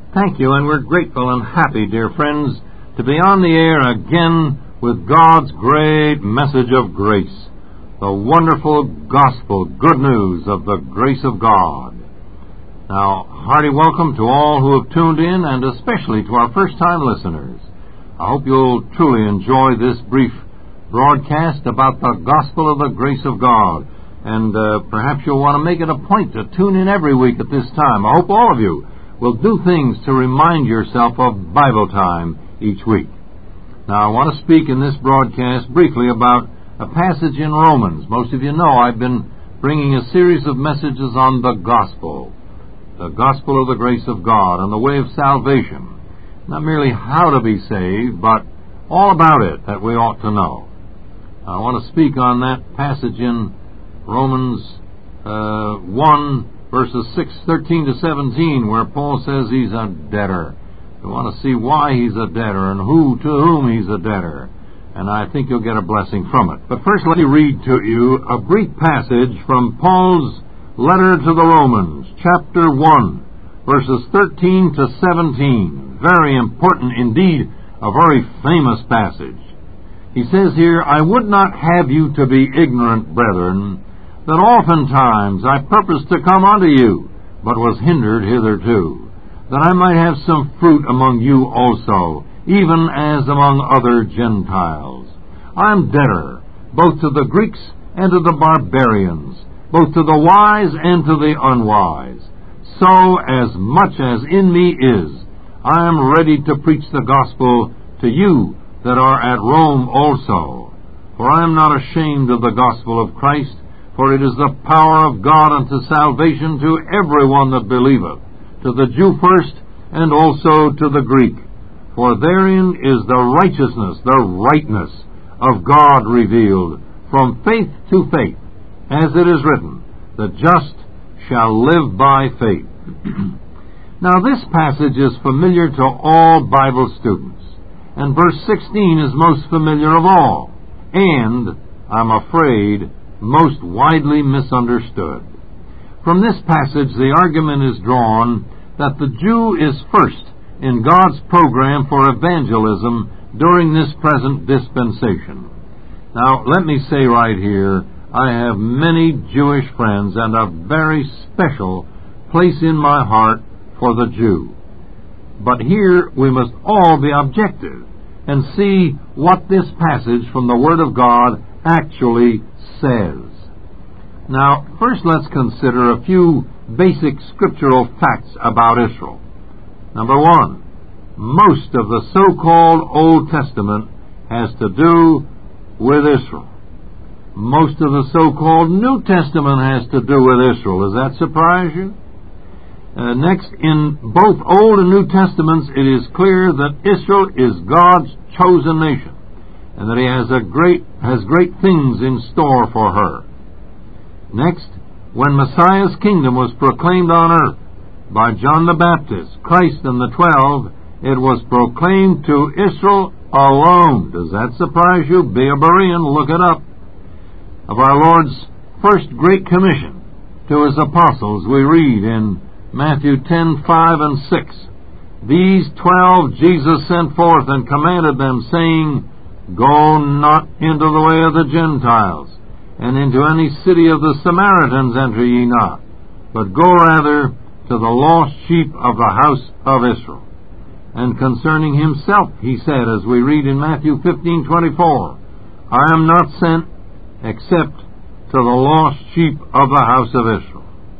Thank you, and we're grateful and happy, dear friends, to be on the air again with God's great message of grace, the wonderful gospel, good news of the grace of God. Now, hearty welcome to all who have tuned in, and especially to our first-time listeners. I hope you'll truly enjoy this brief broadcast about the gospel of the grace of God, and perhaps you'll want to make it a point to tune in every week at this time. I hope all of you will do things to remind yourself of Bible time each week. Now, I want to speak in this broadcast briefly about a passage in Romans. Most of you know I've been bringing a series of messages on the gospel of the grace of God and the way of salvation. Not merely how to be saved, but all about it that we ought to know. I want to speak on that passage in Romans 1, verses 13 to 17, where Paul says he's a debtor. We want to see why he's a debtor and to whom he's a debtor. And I think you'll get a blessing from it. But first, let me read to you a brief passage from Paul's letter to the Romans, chapter 1, verses 13 to 17. Very important indeed, a very famous passage. He says here, "I would not have you to be ignorant, brethren, that oftentimes I purposed to come unto you, but was hindered hitherto, that I might have some fruit among you also, even as among other Gentiles. I am debtor, both to the Greeks and to the barbarians, both to the wise and to the unwise. So, as much as in me is, I am ready to preach the gospel to you that are at Rome also. For I am not ashamed of the gospel of Christ, for it is the power of God unto salvation to everyone that believeth, to the Jew first, and also to the Greek. For therein is the righteousness, the rightness of God revealed, from faith to faith, as it is written, the just shall live by faith." Now this passage is familiar to all Bible students, and verse 16 is most familiar of all, and, I'm afraid, most widely misunderstood. From this passage, the argument is drawn that the Jew is first in God's program for evangelism during this present dispensation. Now, let me say right here, I have many Jewish friends and a very special place in my heart for the Jew. But here we must all be objective and see what this passage from the Word of God actually says. Now, first let's consider a few basic scriptural facts about Israel. Number one, most of the so-called Old Testament has to do with Israel. Most of the so-called New Testament has to do with Israel. Does that surprise you? Next, in both Old and New Testaments, it is clear that Israel is God's chosen nation, and that He has great things in store for her. Next, when Messiah's kingdom was proclaimed on earth by John the Baptist, Christ and the 12, it was proclaimed to Israel alone. Does that surprise you? Be a Berean, look it up. Of our Lord's first great commission to His apostles, we read in Matthew 10:5 and 6, "These 12 Jesus sent forth and commanded them, saying, Go not into the way of the Gentiles, and into any city of the Samaritans enter ye not, but go rather to the lost sheep of the house of Israel." And concerning Himself, He said, as we read in Matthew 15:24, "I am not sent except to the lost sheep of the house of Israel."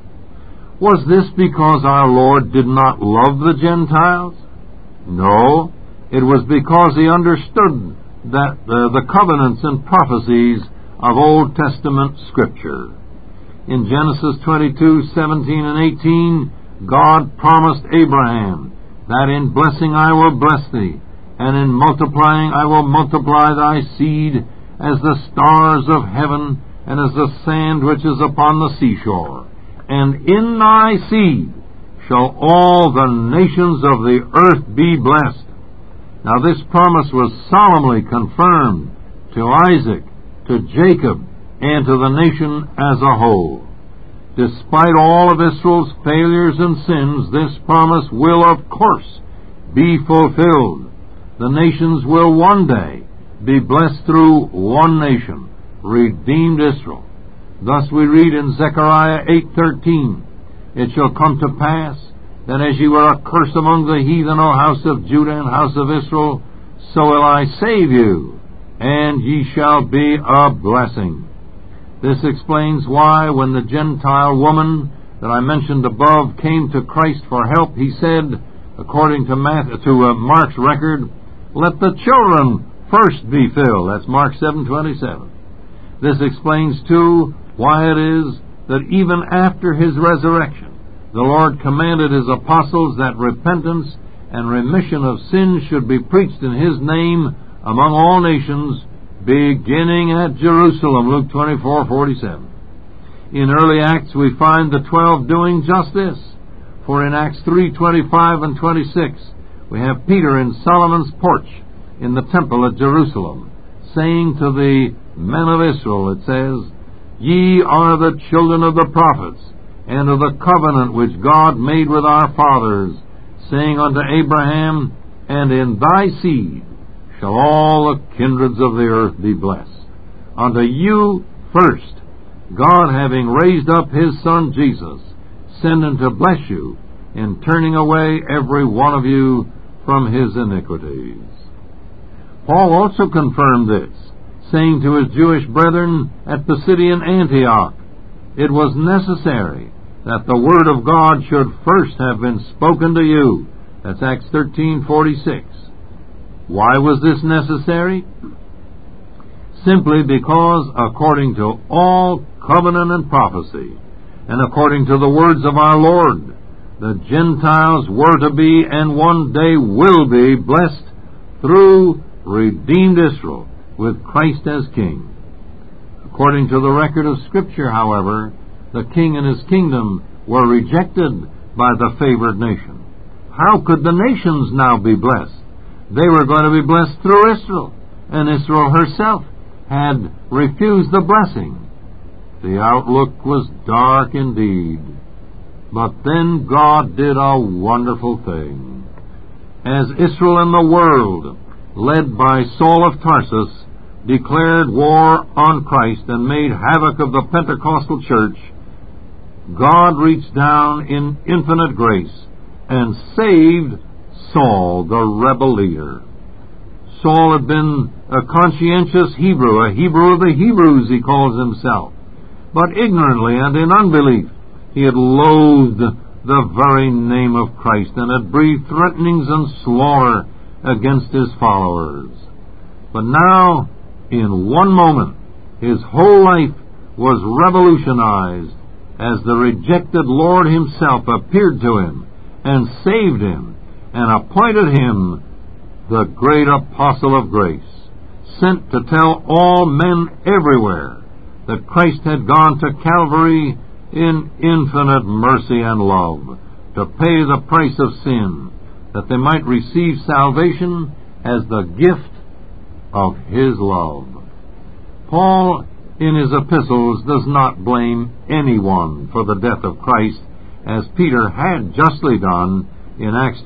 Was this because our Lord did not love the Gentiles? No, it was because He understood that the covenants and prophecies of Old Testament Scripture. In Genesis 22:17 and 18, God promised Abraham that in blessing I will bless thee, and in multiplying I will multiply thy seed as the stars of heaven and as the sand which is upon the seashore. And in thy seed shall all the nations of the earth be blessed. Now this promise was solemnly confirmed to Isaac, to Jacob, and to the nation as a whole. Despite all of Israel's failures and sins, this promise will, of course, be fulfilled. The nations will one day be blessed through one nation, redeemed Israel. Thus we read in Zechariah 8:13, "It shall come to pass that as ye were a curse among the heathen, O house of Judah and house of Israel, so will I save you, and ye shall be a blessing." This explains why when the Gentile woman that I mentioned above came to Christ for help, he said, according to Mark's record, "Let the children first be filled." That's Mark 7:27. This explains, too, why it is that even after his resurrection, the Lord commanded his apostles that repentance and remission of sins should be preached in his name among all nations, beginning at Jerusalem, Luke 24:47. In early Acts we find the 12 doing just this. For in Acts 3:25 and 26 we have Peter in Solomon's porch in the temple at Jerusalem, saying to the men of Israel, it says, "Ye are the children of the prophets, and of the covenant which God made with our fathers, saying unto Abraham, And in thy seed shall all the kindreds of the earth be blessed. Unto you first, God having raised up his Son Jesus, sending to bless you, in turning away every one of you from his iniquities." Paul also confirmed this, saying to his Jewish brethren at Pisidian Antioch, "It was necessary that the word of God should first have been spoken to you." That's Acts 13:46. Why was this necessary? Simply because, according to all covenant and prophecy, and according to the words of our Lord, the Gentiles were to be, and one day will be, blessed through redeemed Israel, with Christ as King. According to the record of Scripture, however, the King and his kingdom were rejected by the favored nation. How could the nations now be blessed? They were going to be blessed through Israel, and Israel herself had refused the blessing. The outlook was dark indeed. But then God did a wonderful thing. As Israel and the world, led by Saul of Tarsus, declared war on Christ and made havoc of the Pentecostal church, God reached down in infinite grace and saved Saul, the rebel leader. Saul had been a conscientious Hebrew, a Hebrew of the Hebrews, he calls himself. But ignorantly and in unbelief, he had loathed the very name of Christ and had breathed threatenings and slaughter against his followers. But now, in one moment, his whole life was revolutionized as the rejected Lord himself appeared to him and saved him and appointed him the great apostle of grace, sent to tell all men everywhere that Christ had gone to Calvary in infinite mercy and love to pay the price of sin, that they might receive salvation as the gift of his love. Paul, in his epistles, does not blame anyone for the death of Christ, as Peter had justly done in Acts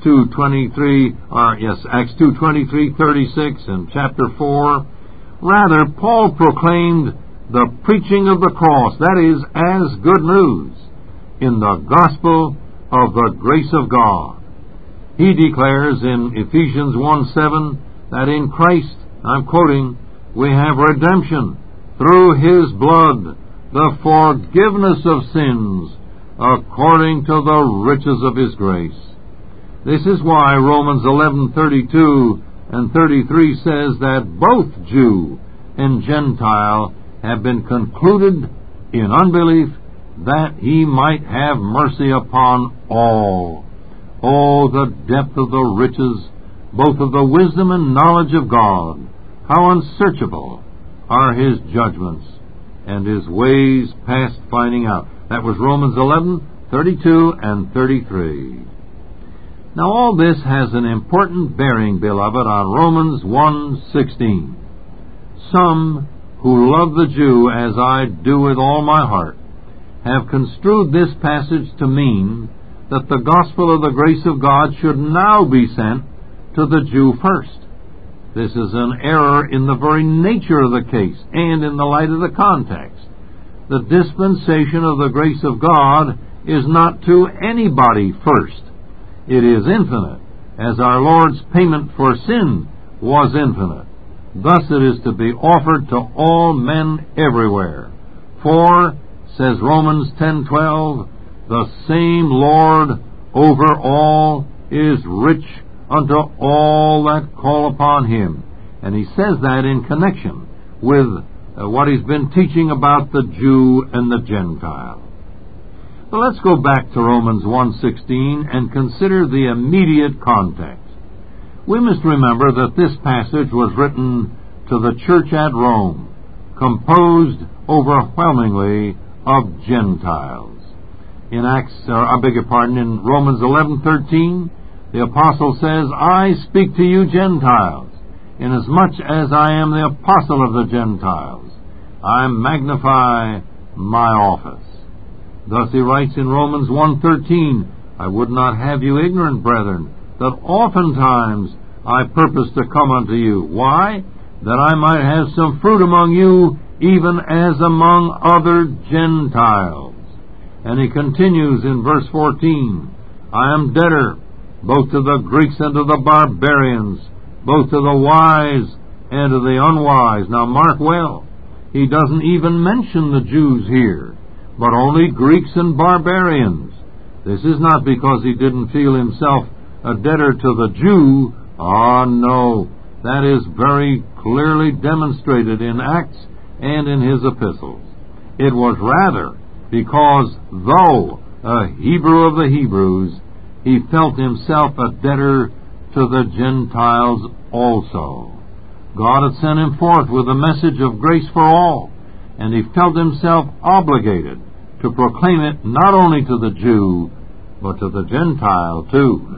2:23-36 and chapter 4. Rather, Paul proclaimed the preaching of the cross, that is, as good news, in the gospel of the grace of God. He declares in Ephesians 1:7 that in Christ, I'm quoting, we have redemption through his blood, the forgiveness of sins, according to the riches of his grace. This is why Romans 11:32 and 33 says that both Jew and Gentile have been concluded in unbelief, that he might have mercy upon all. Oh, the depth of the riches, both of the wisdom and knowledge of God! How unsearchable are his judgments, and his ways past finding out. That was Romans 11:32 and 33. Now all this has an important bearing, beloved, on Romans 1:16. Some who love the Jew as I do with all my heart have construed this passage to mean that the gospel of the grace of God should now be sent to the Jew first. This is an error in the very nature of the case and in the light of the context. The dispensation of the grace of God is not to anybody first. It is infinite, as our Lord's payment for sin was infinite. Thus it is to be offered to all men everywhere. For, says Romans 10:12, the same Lord over all is rich unto all that call upon him. And he says that in connection with what he's been teaching about the Jew and the Gentile. But let's go back to Romans 1:16 and consider the immediate context. We must remember that this passage was written to the church at Rome, composed overwhelmingly of Gentiles. In in Romans 11:13, the apostle says, I speak to you Gentiles, inasmuch as I am the apostle of the Gentiles. I magnify my office. Thus he writes in Romans 1:13, I would not have you ignorant, brethren, that oftentimes I purpose to come unto you. Why? That I might have some fruit among you, even as among other Gentiles. And he continues in verse 14, I am debtor both to the Greeks and to the barbarians, both to the wise and to the unwise. Now mark well, he doesn't even mention the Jews here, but only Greeks and barbarians. This is not because he didn't feel himself a debtor to the Jew. No, that is very clearly demonstrated in Acts and in his epistles. It was rather because, though a Hebrew of the Hebrews, he felt himself a debtor to the Gentiles also. God had sent him forth with a message of grace for all, and he felt himself obligated to proclaim it not only to the Jew, but to the Gentile too.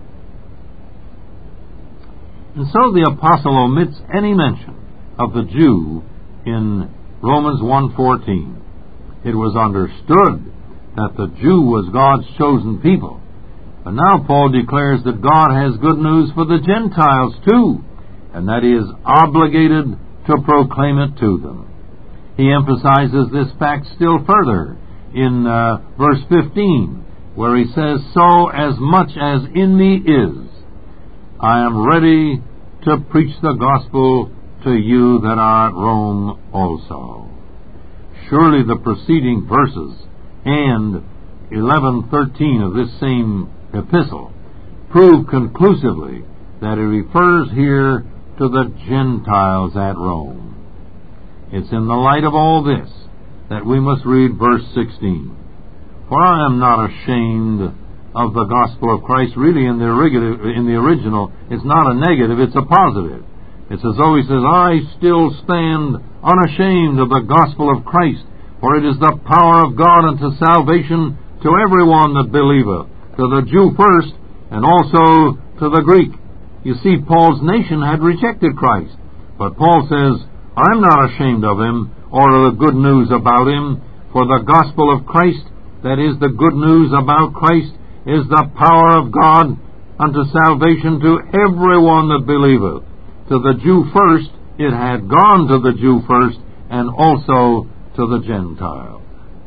And so the apostle omits any mention of the Jew in Romans 1:14. It was understood that the Jew was God's chosen people. But now Paul declares that God has good news for the Gentiles too, and that he is obligated to proclaim it to them. He emphasizes this fact still further in verse 15, where he says, So as much as in me is, I am ready to preach the gospel to you that are at Rome also. Surely the preceding verses and 11:13 of this same epistle prove conclusively that it refers here to the Gentiles at Rome. It's in the light of all this that we must read verse 16. For I am not ashamed of the gospel of Christ. Really, in the original, it's not a negative, it's a positive. It's as though he says, I still stand unashamed of the gospel of Christ, for it is the power of God unto salvation to everyone that believeth, to the Jew first, and also to the Greek. You see, Paul's nation had rejected Christ, but Paul says, I'm not ashamed of him, or of the good news about him, for the gospel of Christ, that is the good news about Christ, is the power of God unto salvation to everyone that believeth. To the Jew first, it had gone to the Jew first, and also to the Gentile.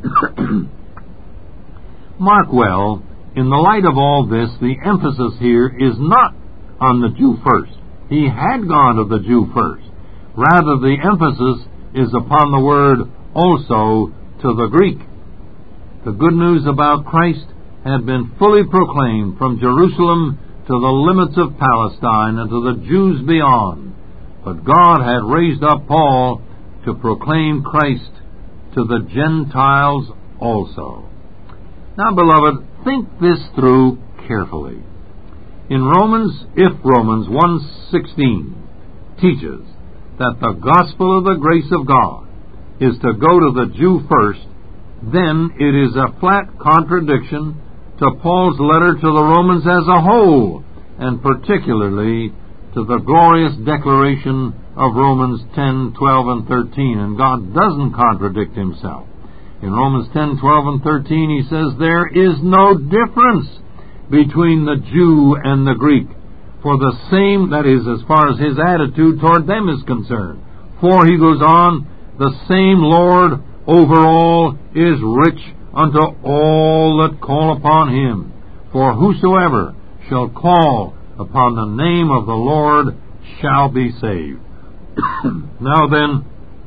Mark well, in the light of all this, the emphasis here is not on the Jew first. He had gone to the Jew first. Rather, the emphasis is upon the word also to the Greek. The good news about Christ had been fully proclaimed from Jerusalem to the limits of Palestine and to the Jews beyond. But God had raised up Paul to proclaim Christ to the Gentiles also. Now, beloved, think this through carefully. If Romans 1:16 teaches that the gospel of the grace of God is to go to the Jew first, then it is a flat contradiction to Paul's letter to the Romans as a whole, and particularly to the glorious declaration of Romans 10:12 and 13. And God doesn't contradict himself. In Romans 10:12 and 13, he says, there is no difference between the Jew and the Greek, for the same, that is, as far as his attitude toward them is concerned. For, he goes on, the same Lord over all is rich unto all that call upon him. For whosoever shall call upon the name of the Lord shall be saved. Now then,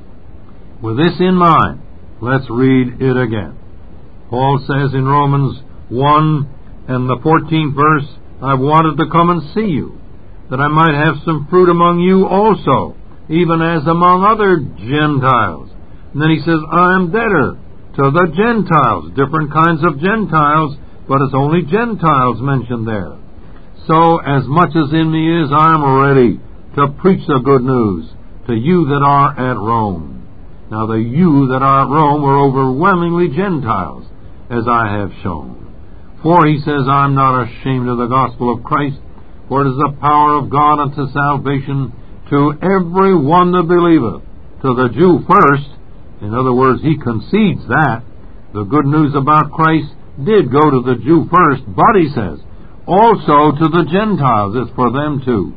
with this in mind, let's read it again. Paul says in Romans 1 and the 14th verse, I wanted to come and see you, that I might have some fruit among you also, even as among other Gentiles. And then he says, I am debtor to the Gentiles, different kinds of Gentiles, but it's only Gentiles mentioned there. So, as much as in me is, I am ready to preach the good news to you that are at Rome. Now, the you that are at Rome were overwhelmingly Gentiles, as I have shown. For, he says, I am not ashamed of the gospel of Christ, for it is the power of God unto salvation to every one that believeth, to the Jew first. In other words, he concedes that. The good news about Christ did go to the Jew first, but he says, also to the Gentiles, it's for them too.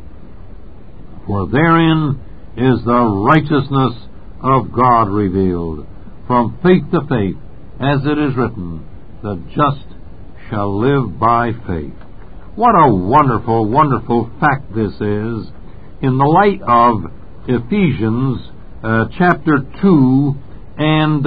For therein is the righteousness of God revealed, from faith to faith, as it is written, the just shall live by faith. What a wonderful, wonderful fact this is, in the light of Ephesians chapter 2 and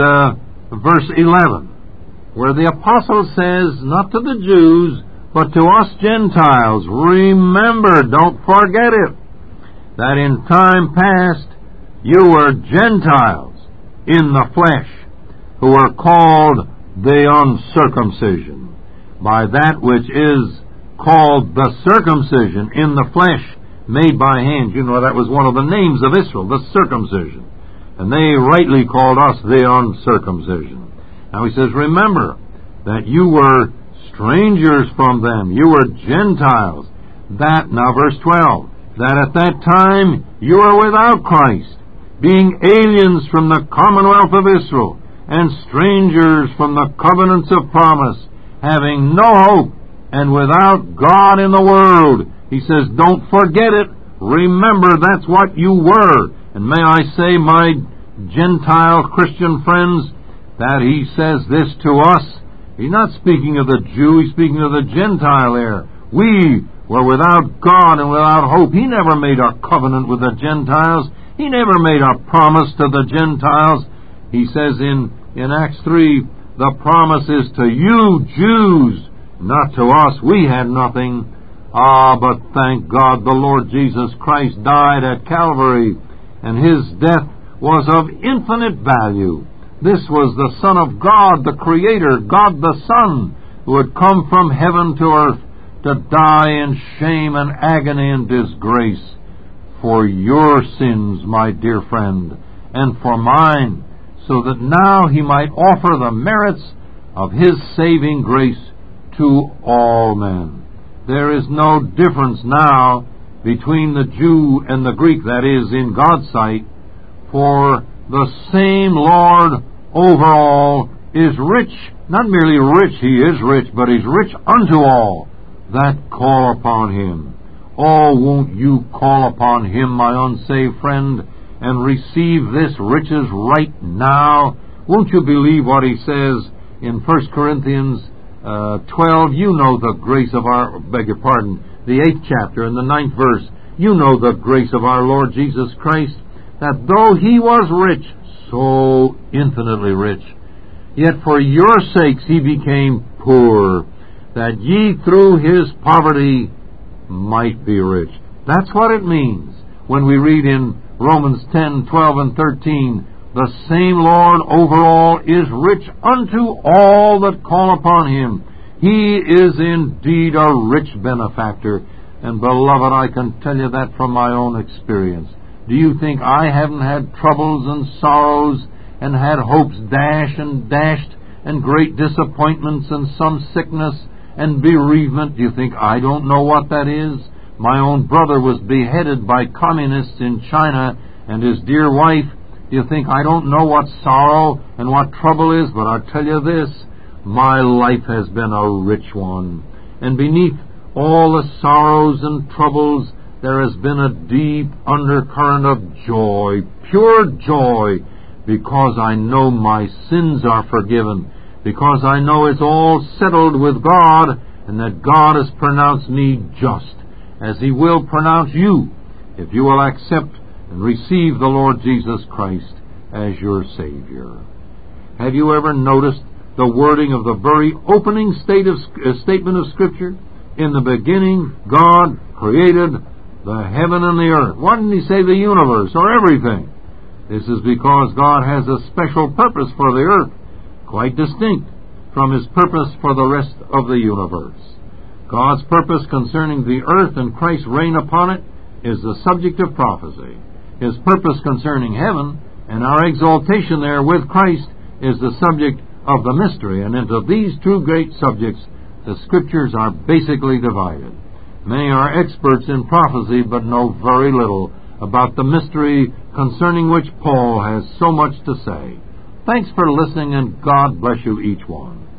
verse 11, where the apostle says, not to the Jews, but to us Gentiles, remember, don't forget it, that in time past you were Gentiles in the flesh, who are called the uncircumcision, by that which is called the circumcision in the flesh, made by hands. You know, that was one of the names of Israel, the circumcision. And they rightly called us the uncircumcision. Now he says, remember that you were strangers from them. You were Gentiles. That, now verse 12, that at that time you were without Christ, being aliens from the commonwealth of Israel, and strangers from the covenants of promise, having no hope, and without God in the world. He says, don't forget it. Remember, that's what you were. And may I say, my Gentile Christian friends, that he says this to us. He's not speaking of the Jew, he's speaking of the Gentile there. We were without God and without hope. He never made a covenant with the Gentiles. He never made a promise to the Gentiles. He says in Acts 3, the promise is to you Jews, not to us. We had nothing. But thank God the Lord Jesus Christ died at Calvary, and his death was of infinite value. This was the Son of God, the Creator, God the Son, who had come from heaven to earth to die in shame and agony and disgrace for your sins, my dear friend, and for mine, so that now he might offer the merits of his saving grace to all men. There is no difference now between the Jew and the Greek, that is, in God's sight, for the same Lord over all is rich, not merely rich, he is rich, but he's rich unto all that call upon him. Oh, won't you call upon him, my unsaved friend, and receive this riches right now? Won't you believe what he says in 1 Corinthians 12? You know the grace of our, the 8th chapter and the 9th verse. You know the grace of our Lord Jesus Christ, that though he was rich, so infinitely rich, yet for your sakes he became poor, that ye through his poverty might be rich. That's what it means when we read in Romans 10, 12, and 13, the same Lord over all is rich unto all that call upon him. He is indeed a rich benefactor. And beloved, I can tell you that from my own experience. Do you think I haven't had troubles and sorrows, and had hopes dashed and great disappointments, and some sickness and bereavement? Do you think I don't know what that is? My own brother was beheaded by communists in China, and his dear wife You think, I don't know what sorrow and what trouble is, but I'll tell you this, my life has been a rich one. And beneath all the sorrows and troubles, there has been a deep undercurrent of joy, pure joy, because I know my sins are forgiven, because I know it's all settled with God, and that God has pronounced me just, as He will pronounce you, if you will accept and receive the Lord Jesus Christ as your Savior. Have you ever noticed the wording of the very opening statement of Scripture? In the beginning, God created the heaven and the earth. Why didn't He say the universe or everything? This is because God has a special purpose for the earth, quite distinct from His purpose for the rest of the universe. God's purpose concerning the earth and Christ's reign upon it is the subject of prophecy. His purpose concerning heaven and our exaltation there with Christ is the subject of the mystery. And into these two great subjects, the Scriptures are basically divided. Many are experts in prophecy, but know very little about the mystery concerning which Paul has so much to say. Thanks for listening, and God bless you each one.